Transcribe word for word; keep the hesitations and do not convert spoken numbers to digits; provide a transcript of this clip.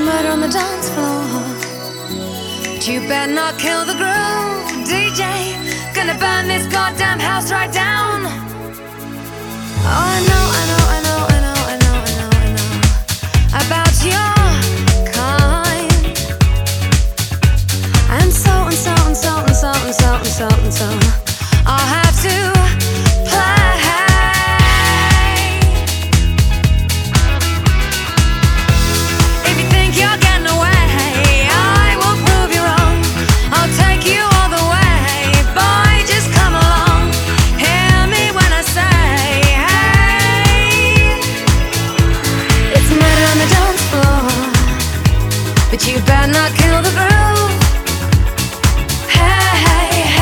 murder on the dance floor. But you better not kill the groove, D J. Gonna burn this goddamn house right down. Oh, I know, I know, I know, I know, I know, I know, I know about your kind. And so and so and so and so and so and so and so.